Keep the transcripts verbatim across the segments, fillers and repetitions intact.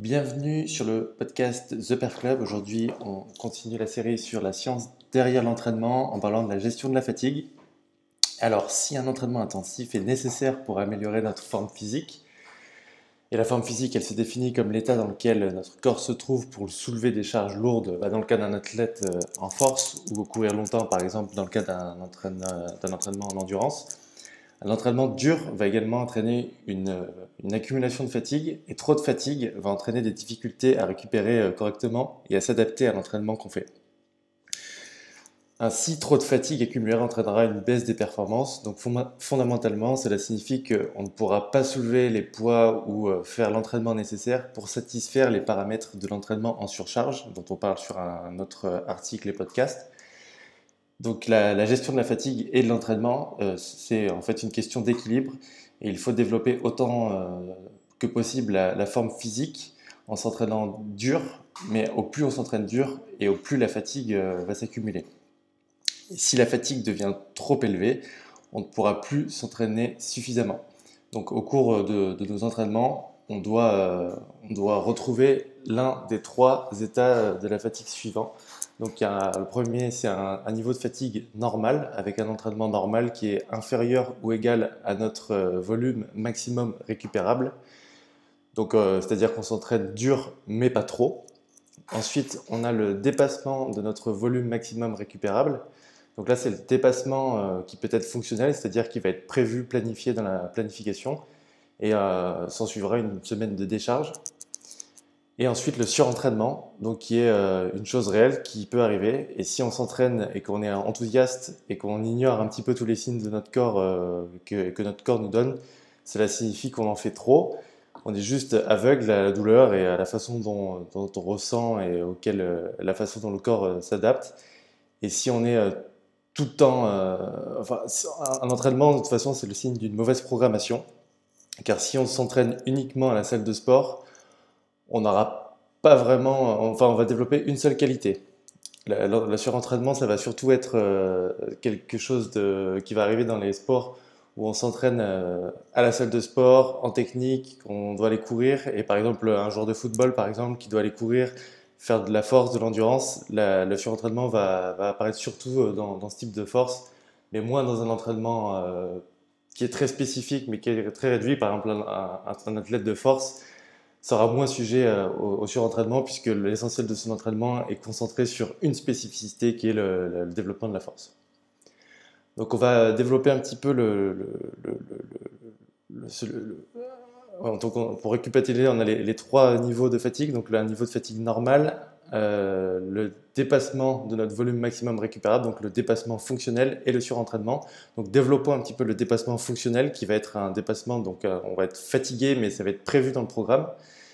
Bienvenue sur le podcast The Perf Club. Aujourd'hui, on continue la série sur la science derrière l'entraînement en parlant de la gestion de la fatigue. Alors, si un entraînement intensif est nécessaire pour améliorer notre forme physique, et la forme physique, elle se définit comme l'état dans lequel notre corps se trouve pour soulever des charges lourdes, bah, dans le cas d'un athlète euh, en force ou courir longtemps, par exemple, dans le cas d'un entraîne- d'un entraînement en endurance. L'entraînement dur va également entraîner une, une accumulation de fatigue, et trop de fatigue va entraîner des difficultés à récupérer euh, correctement et à s'adapter à l'entraînement qu'on fait. Ainsi, trop de fatigue accumulée entraînera une baisse des performances. Donc fondamentalement, cela signifie qu'on ne pourra pas soulever les poids ou euh, faire l'entraînement nécessaire pour satisfaire les paramètres de l'entraînement en surcharge, dont on parle sur un autre article et podcast. Donc la, la gestion de la fatigue et de l'entraînement, euh, c'est en fait une question d'équilibre, et il faut développer autant euh, que possible la, la forme physique en s'entraînant dur, mais au plus on s'entraîne dur et au plus la fatigue euh, va s'accumuler. Si la fatigue devient trop élevée, on ne pourra plus s'entraîner suffisamment. Donc au cours de, de nos entraînements, on doit, euh, on doit retrouver l'un des trois états de la fatigue suivants. Donc il y a, le premier, c'est un, un niveau de fatigue normal, avec un entraînement normal qui est inférieur ou égal à notre euh, volume maximum récupérable. Donc euh, c'est-à-dire qu'on s'entraîne dur mais pas trop. Ensuite, on a le dépassement de notre volume maximum récupérable. Donc là, c'est le dépassement euh, qui peut être fonctionnel, c'est-à-dire qui va être prévu, planifié dans la planification, et euh, s'en suivra une semaine de décharge. Et ensuite, le surentraînement, donc qui est euh, une chose réelle qui peut arriver. Et si on s'entraîne et qu'on est enthousiaste et qu'on ignore un petit peu tous les signes de notre corps euh, que, que notre corps nous donne, cela signifie qu'on en fait trop. On est juste aveugle à la douleur et à la façon dont, dont on ressent et auquel, euh, la façon dont le corps euh, s'adapte. Et si on est euh, tout le temps, euh, enfin, un, un entraînement de toute façon, c'est le signe d'une mauvaise programmation. Car si on s'entraîne uniquement à la salle de sport, on n'aura pas vraiment, enfin, on va développer une seule qualité. La, la, la surentraînement, ça va surtout être euh, quelque chose de, qui va arriver dans les sports où on s'entraîne euh, à la salle de sport, en technique, qu'on doit aller courir. Et par exemple, un joueur de football, par exemple, qui doit aller courir, faire de la force, de l'endurance, la, le surentraînement va, va apparaître surtout dans, dans ce type de force, mais moins dans un entraînement euh, qui est très spécifique, mais qui est très réduit. Par exemple, un, un, un athlète de force sera moins sujet euh, au, au surentraînement, puisque l'essentiel de son entraînement est concentré sur une spécificité qui est le, le, le développement de la force. Donc on va développer un petit peu le... le, le, le, le, le donc on, pour récapituler, on a les, les trois niveaux de fatigue. Donc un niveau de fatigue normal, euh, le dépassement de notre volume maximum récupérable, donc le dépassement fonctionnel, et le surentraînement. Donc développons un petit peu le dépassement fonctionnel, qui va être un dépassement, donc euh, on va être fatigué, mais ça va être prévu dans le programme.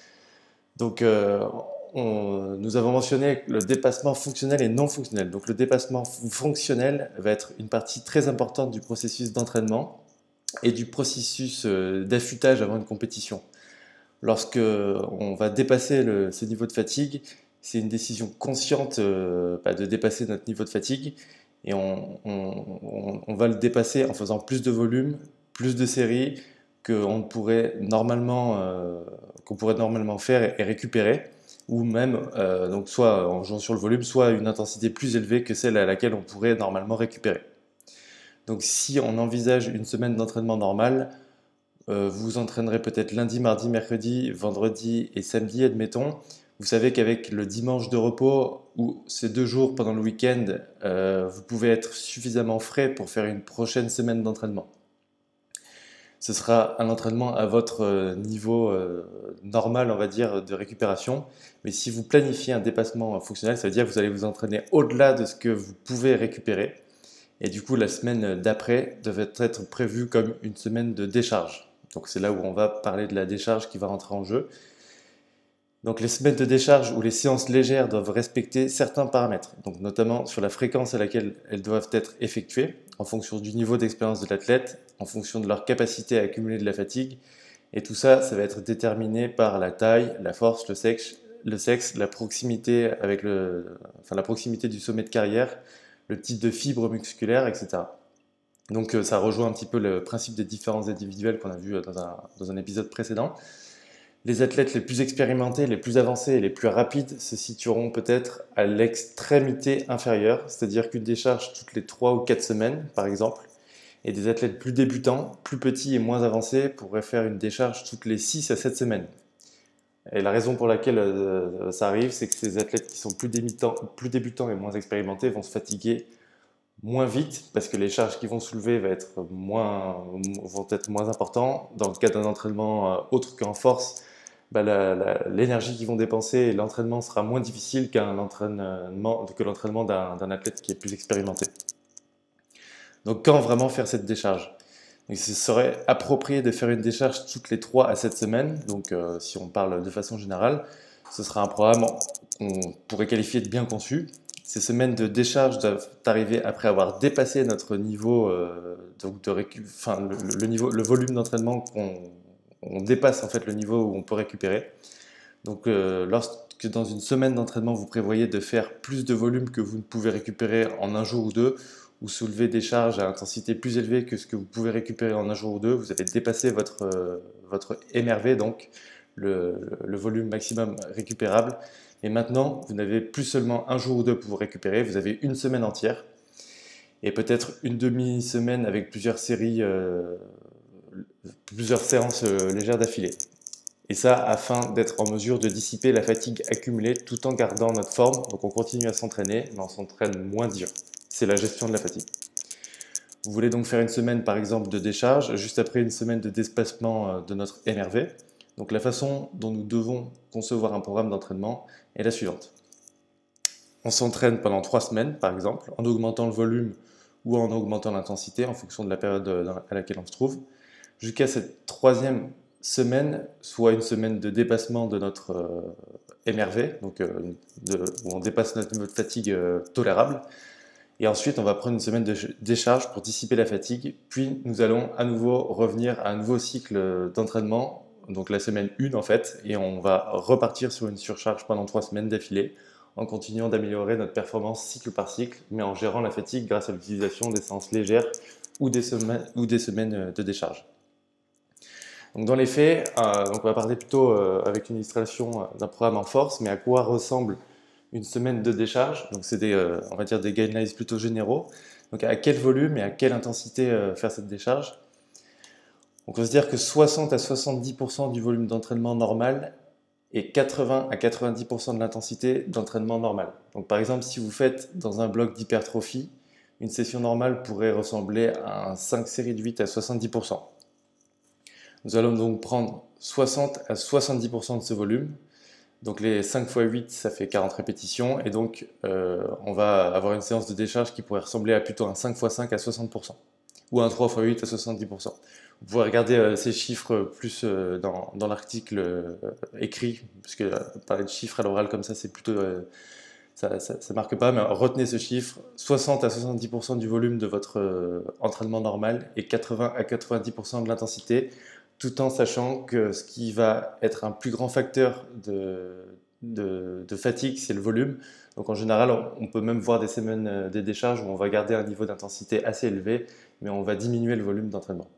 Donc, euh, on, nous avons mentionné le dépassement fonctionnel et non fonctionnel. Donc, le dépassement fonctionnel va être une partie très importante du processus d'entraînement et du processus euh, d'affûtage avant une compétition. Lorsque on va dépasser le, ce niveau de fatigue, c'est une décision consciente euh, bah, de dépasser notre niveau de fatigue, et on, on, on va le dépasser en faisant plus de volume, plus de séries qu'on pourrait normalement, euh, qu'on pourrait normalement faire et récupérer, ou même euh, donc soit en jouant sur le volume, soit une intensité plus élevée que celle à laquelle on pourrait normalement récupérer. Donc si on envisage une semaine d'entraînement normale, euh, vous vous entraînerez peut-être lundi, mardi, mercredi, vendredi et samedi, admettons. Vous savez qu'avec le dimanche de repos ou ces deux jours pendant le week-end, euh, vous pouvez être suffisamment frais pour faire une prochaine semaine d'entraînement. Ce sera un entraînement à votre niveau euh, normal, on va dire, de récupération. Mais si vous planifiez un dépassement fonctionnel, ça veut dire que vous allez vous entraîner au-delà de ce que vous pouvez récupérer. Et du coup, la semaine d'après devait être prévue comme une semaine de décharge. Donc c'est là où on va parler de la décharge qui va rentrer en jeu. Donc les semaines de décharge ou les séances légères doivent respecter certains paramètres, donc notamment sur la fréquence à laquelle elles doivent être effectuées, en fonction du niveau d'expérience de l'athlète, en fonction de leur capacité à accumuler de la fatigue. Et tout ça, ça va être déterminé par la taille, la force, le sexe, le sexe, la proximité avec le, enfin la proximité du sommet de carrière, le type de fibre musculaire, et cetera. Donc ça rejoint un petit peu le principe des différences individuelles qu'on a vu dans un, dans un épisode précédent. Les athlètes les plus expérimentés, les plus avancés et les plus rapides se situeront peut-être à l'extrémité inférieure, c'est-à-dire qu'une décharge toutes les trois ou quatre semaines, par exemple, et des athlètes plus débutants, plus petits et moins avancés pourraient faire une décharge toutes les six à sept semaines. Et la raison pour laquelle euh, ça arrive, c'est que ces athlètes qui sont plus débutants, plus débutants et moins expérimentés vont se fatiguer moins vite parce que les charges qu'ils vont soulever vont être moins, vont être moins importantes. Dans le cas d'un entraînement euh, autre qu'en force, bah, la- la- l'énergie qu'ils vont dépenser et l'entraînement sera moins difficile qu'un entraînement, que l'entraînement d'un d'un athlète qui est plus expérimenté. Donc quand vraiment faire cette décharge? Donc, ce serait approprié de faire une décharge toutes les trois à sept semaines. Donc euh, si on parle de façon générale, ce sera un programme qu'on pourrait qualifier de bien conçu. Ces semaines de décharge doivent arriver après avoir dépassé notre niveau, euh, donc de récu- enfin, le, le niveau, le volume d'entraînement qu'on on dépasse en fait le niveau où on peut récupérer. Donc euh, lorsque dans une semaine d'entraînement vous prévoyez de faire plus de volume que vous ne pouvez récupérer en un jour ou deux, ou soulever des charges à intensité plus élevée que ce que vous pouvez récupérer en un jour ou deux, vous allez dépasser votre, euh, votre M R V, donc le, le volume maximum récupérable. Et maintenant, vous n'avez plus seulement un jour ou deux pour vous récupérer, vous avez une semaine entière et peut-être une demi-semaine avec plusieurs séries, euh, plusieurs séances euh, légères d'affilée. Et ça, afin d'être en mesure de dissiper la fatigue accumulée tout en gardant notre forme. Donc on continue à s'entraîner, mais on s'entraîne moins dur. C'est la gestion de la fatigue. Vous voulez donc faire une semaine par exemple de décharge, juste après une semaine de dépassement de notre M R V. Donc la façon dont nous devons concevoir un programme d'entraînement est la suivante. On s'entraîne pendant trois semaines par exemple, en augmentant le volume ou en augmentant l'intensité en fonction de la période à laquelle on se trouve. Jusqu'à cette troisième semaine, soit une semaine de dépassement de notre euh, M R V, donc euh, de, où on dépasse notre niveau de fatigue euh, tolérable. Et ensuite, on va prendre une semaine de décharge pour dissiper la fatigue. Puis, nous allons à nouveau revenir à un nouveau cycle d'entraînement, donc la semaine un en fait, et on va repartir sur une surcharge pendant trois semaines d'affilée, en continuant d'améliorer notre performance cycle par cycle, mais en gérant la fatigue grâce à l'utilisation des séances légères ou des semaines, ou des semaines de décharge. Donc dans les faits, euh, donc on va parler plutôt euh, avec une illustration d'un programme en force, mais à quoi ressemble une semaine de décharge? Donc c'est des, euh, on va dire des guidelines plutôt généraux. Donc à quel volume et à quelle intensité euh, faire cette décharge? Donc on va se dire que soixante à soixante-dix pour cent du volume d'entraînement normal et quatre-vingts à quatre-vingt-dix pour cent de l'intensité d'entraînement normal. Donc par exemple, si vous faites dans un bloc d'hypertrophie, une session normale pourrait ressembler à un cinq séries de huit à soixante-dix pour cent. Nous allons donc prendre soixante à soixante-dix pour cent de ce volume. Donc les cinq fois huit, ça fait quarante répétitions. Et donc euh, on va avoir une séance de décharge qui pourrait ressembler à plutôt un cinq fois cinq à soixante pour cent. Ou un trois fois huit à soixante-dix pour cent. Vous pouvez regarder euh, ces chiffres plus euh, dans, dans l'article euh, écrit, parce que euh, parler de chiffres à l'oral comme ça, c'est plutôt... Euh, ça, ne marque pas, mais retenez ce chiffre, soixante à soixante-dix pour cent du volume de votre euh, entraînement normal et quatre-vingts à quatre-vingt-dix pour cent de l'intensité, tout en sachant que ce qui va être un plus grand facteur de, de, de fatigue, c'est le volume. Donc en général, on peut même voir des semaines, euh, des décharges où on va garder un niveau d'intensité assez élevé, mais on va diminuer le volume d'entraînement.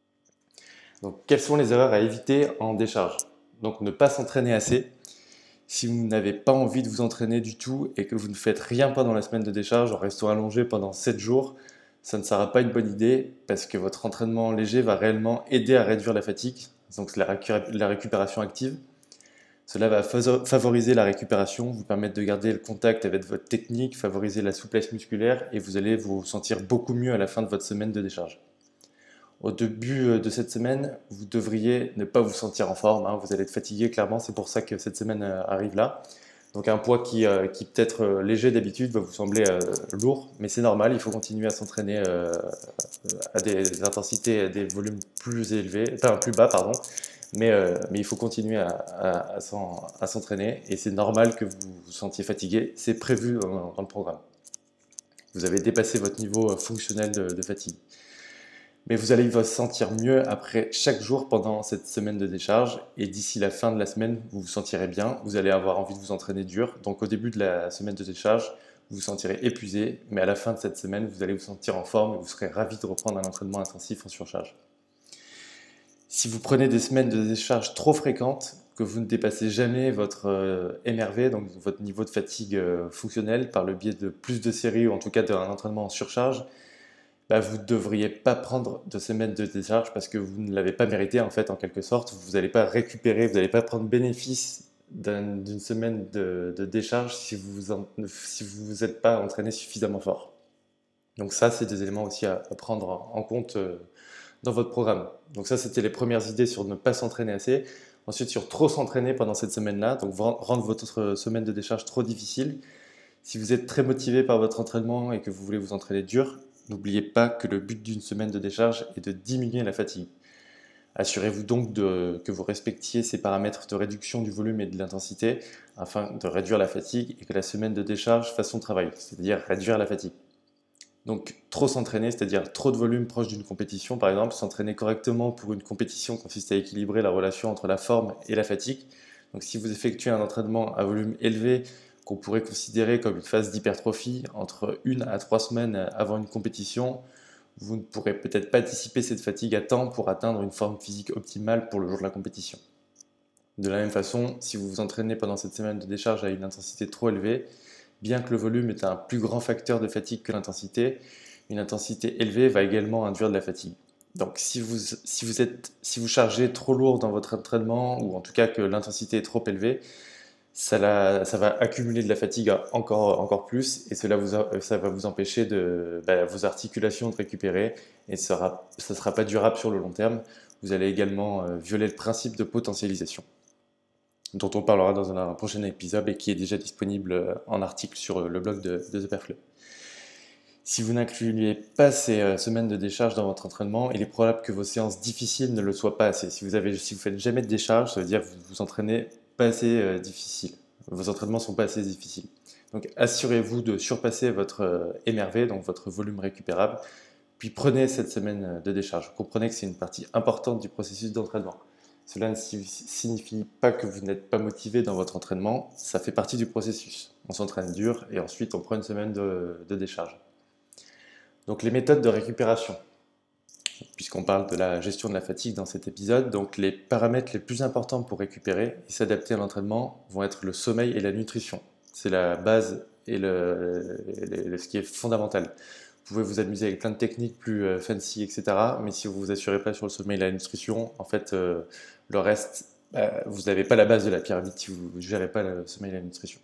Donc quelles sont les erreurs à éviter en décharge? Donc ne pas s'entraîner assez. Si vous n'avez pas envie de vous entraîner du tout et que vous ne faites rien pendant la semaine de décharge en restant allongé pendant sept jours, ça ne sera pas une bonne idée parce que votre entraînement léger va réellement aider à réduire la fatigue, donc c'est la, récu- la récupération active. Cela va favoriser la récupération, vous permettre de garder le contact avec votre technique, favoriser la souplesse musculaire et vous allez vous sentir beaucoup mieux à la fin de votre semaine de décharge. Au début de cette semaine, vous devriez ne pas vous sentir en forme, hein, vous allez être fatigué clairement, c'est pour ça que cette semaine euh, arrive là. Donc un poids qui, euh, qui peut-être euh, léger d'habitude va vous sembler euh, lourd, mais c'est normal, il faut continuer à s'entraîner euh, à des intensités, à des volumes plus élevés, enfin plus bas, pardon, mais, euh, mais il faut continuer à, à, à s'entraîner et c'est normal que vous vous sentiez fatigué, c'est prévu dans, dans le programme. Vous avez dépassé votre niveau fonctionnel de, de fatigue. Mais vous allez vous sentir mieux après chaque jour pendant cette semaine de décharge et d'ici la fin de la semaine, vous vous sentirez bien, vous allez avoir envie de vous entraîner dur. Donc au début de la semaine de décharge, vous vous sentirez épuisé, mais à la fin de cette semaine, vous allez vous sentir en forme et vous serez ravi de reprendre un entraînement intensif en surcharge. Si vous prenez des semaines de décharge trop fréquentes, que vous ne dépassez jamais votre euh, M R V, donc votre niveau de fatigue euh, fonctionnelle, par le biais de plus de séries ou en tout cas d'un entraînement en surcharge, bah, vous ne devriez pas prendre de semaine de décharge parce que vous ne l'avez pas mérité en fait en quelque sorte. Vous n'allez pas récupérer, vous n'allez pas prendre bénéfice d'un- d'une semaine de, de décharge si vous en- si vous vous êtes pas entraîné suffisamment fort. Donc ça, c'est des éléments aussi à, à prendre en en compte euh, dans votre programme. Donc ça, c'était les premières idées sur ne pas s'entraîner assez. Ensuite, sur trop s'entraîner pendant cette semaine-là, donc ren- rendre votre semaine de décharge trop difficile. Si vous êtes très motivé par votre entraînement et que vous voulez vous entraîner dur, n'oubliez pas que le but d'une semaine de décharge est de diminuer la fatigue. Assurez-vous donc de- que vous respectiez ces paramètres de réduction du volume et de l'intensité afin de réduire la fatigue et que la semaine de décharge fasse son travail, c'est-à-dire réduire la fatigue. Donc trop s'entraîner, c'est-à-dire trop de volume proche d'une compétition par exemple, s'entraîner correctement pour une compétition consiste à équilibrer la relation entre la forme et la fatigue. Donc si vous effectuez un entraînement à volume élevé qu'on pourrait considérer comme une phase d'hypertrophie entre une à trois semaines avant une compétition, vous ne pourrez peut-être pas dissiper cette fatigue à temps pour atteindre une forme physique optimale pour le jour de la compétition. De la même façon, si vous vous entraînez pendant cette semaine de décharge à une intensité trop élevée, bien que le volume est un plus grand facteur de fatigue que l'intensité, une intensité élevée va également induire de la fatigue. Donc si vous, si vous, êtes, si vous chargez trop lourd dans votre entraînement, ou en tout cas que l'intensité est trop élevée, ça, la- ça va accumuler de la fatigue encore, encore plus, et cela vous, a- ça va vous empêcher de, bah, vos articulations de récupérer, et ça ne sera pas durable sur le long terme. Vous allez également euh, violer le principe de potentialisation, dont on parlera dans un, un prochain épisode et qui est déjà disponible euh, en article sur euh, le blog de, de The Perflow. Si vous n'incluez pas ces euh, semaines de décharge dans votre entraînement, il est probable que vos séances difficiles ne le soient pas assez. Si vous avez, si vous faites jamais de décharge, ça veut dire que vous vous entraînez pas assez euh, difficile. Vos entraînements sont pas assez difficiles. Donc assurez-vous de surpasser votre euh, M R V, donc votre volume récupérable, puis prenez cette semaine euh, de décharge. Comprenez que c'est une partie importante du processus d'entraînement. Cela ne si- signifie pas que vous n'êtes pas motivé dans votre entraînement, ça fait partie du processus. On s'entraîne dur et ensuite on prend une semaine de, de décharge. Donc les méthodes de récupération, puisqu'on parle de la gestion de la fatigue dans cet épisode, donc les paramètres les plus importants pour récupérer et s'adapter à l'entraînement vont être le sommeil et la nutrition. C'est la base et le, le- ce qui est fondamental. Vous pouvez vous amuser avec plein de techniques plus euh, fancy, et cetera. Mais si vous vous assurez pas sur le sommeil et la nutrition, en fait, euh, le reste, bah, vous n'avez pas la base de la pyramide si vous ne gérez pas le sommeil et la nutrition.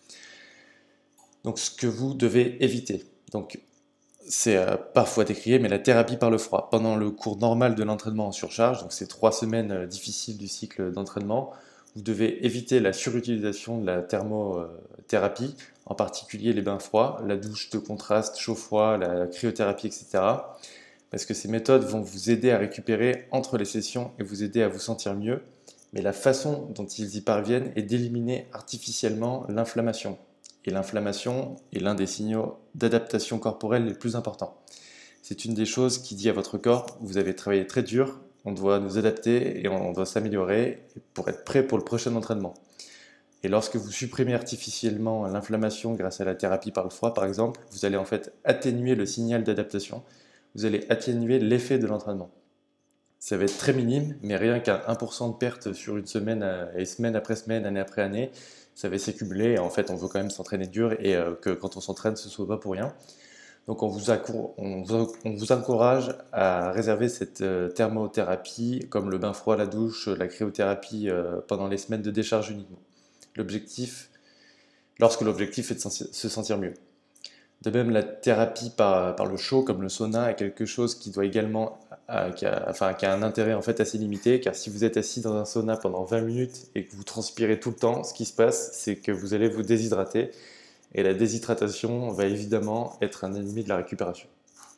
Donc, ce que vous devez éviter. Donc, c'est euh, parfois décrié, mais la thérapie par le froid. Pendant le cours normal de l'entraînement en surcharge, donc ces trois semaines euh, difficiles du cycle d'entraînement, vous devez éviter la surutilisation de la thermothérapie, en particulier les bains froids, la douche de contraste chaud-froid, la cryothérapie, et cetera. Parce que ces méthodes vont vous aider à récupérer entre les sessions et vous aider à vous sentir mieux. Mais la façon dont ils y parviennent est d'éliminer artificiellement l'inflammation. Et l'inflammation est l'un des signaux d'adaptation corporelle les plus importants. C'est une des choses qui dit à votre corps, vous avez travaillé très dur, on doit nous adapter et on doit s'améliorer pour être prêt pour le prochain entraînement. Et lorsque vous supprimez artificiellement l'inflammation grâce à la thérapie par le froid, par exemple, vous allez en fait atténuer le signal d'adaptation. Vous allez atténuer l'effet de l'entraînement. Ça va être très minime, mais rien qu'un un pour cent de perte sur une semaine, euh, et semaine après semaine, année après année, ça va s'accumuler. Et en fait, on veut quand même s'entraîner dur et euh, que quand on s'entraîne, ce ne soit pas pour rien. Donc, on vous, on vous, on vous encourage à réserver cette euh, thermothérapie, comme le bain froid, la douche, la cryothérapie, euh, pendant les semaines de décharge uniquement. L'objectif, lorsque l'objectif est de se sentir mieux. De même, la thérapie par, par le chaud, comme le sauna, est quelque chose qui doit également, euh, qui, a, enfin, qui a un intérêt en fait assez limité, car si vous êtes assis dans un sauna pendant vingt minutes et que vous transpirez tout le temps, ce qui se passe, c'est que vous allez vous déshydrater, et la déshydratation va évidemment être un ennemi de la récupération.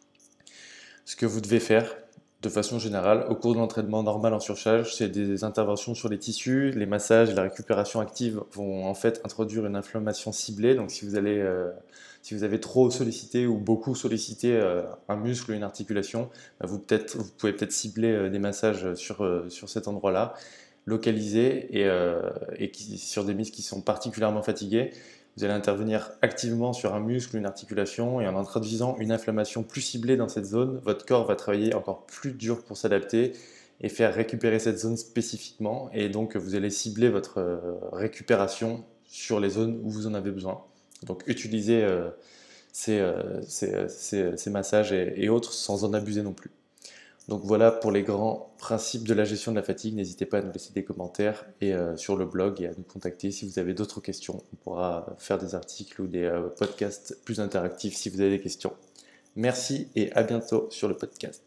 Ce que vous devez faire, de façon générale, au cours de l'entraînement normal en surcharge, c'est des interventions sur les tissus, les massages et la récupération active vont en fait introduire une inflammation ciblée. Donc si vous, allez, euh, si vous avez trop sollicité ou beaucoup sollicité euh, un muscle ou une articulation, bah, vous, peut-être, vous pouvez peut-être cibler euh, des massages sur, euh, sur cet endroit-là, localisés et, euh, et qui, sur des muscles qui sont particulièrement fatigués. Vous allez intervenir activement sur un muscle ou une articulation et en introduisant une inflammation plus ciblée dans cette zone, votre corps va travailler encore plus dur pour s'adapter et faire récupérer cette zone spécifiquement. Et donc, vous allez cibler votre euh, récupération sur les zones où vous en avez besoin. Donc, utilisez euh, ces, euh, ces, ces, ces massages et, et autres sans en abuser non plus. Donc voilà pour les grands principes de la gestion de la fatigue. N'hésitez pas à nous laisser des commentaires et euh, sur le blog et à nous contacter si vous avez d'autres questions. On pourra faire des articles ou des euh, podcasts plus interactifs si vous avez des questions. Merci et à bientôt sur le podcast.